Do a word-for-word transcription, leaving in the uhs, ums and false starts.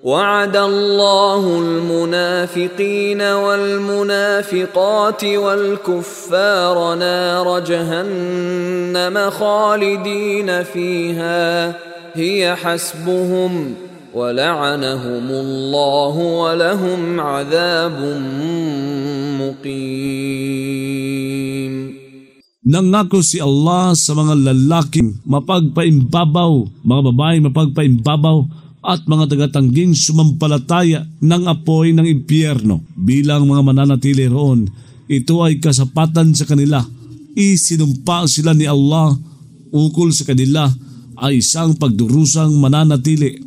وعد الله المنافقين والمنافقات والكفار نار جهنم خالدين فيها هي حسبهم ولعنهم الله ولهم عذاب مقيم. Nangako si Allah sa mga lalaking mapagpaimbabaw, mga babaeng mapagpaimbabaw, at mga tagatangging sumampalataya ng apoy ng impyerno bilang mga mananatili roon. Ito ay kasapatan sa kanila. Isinumpa sila ni Allah ukol sa kanila ay isang pagdurusang mananatili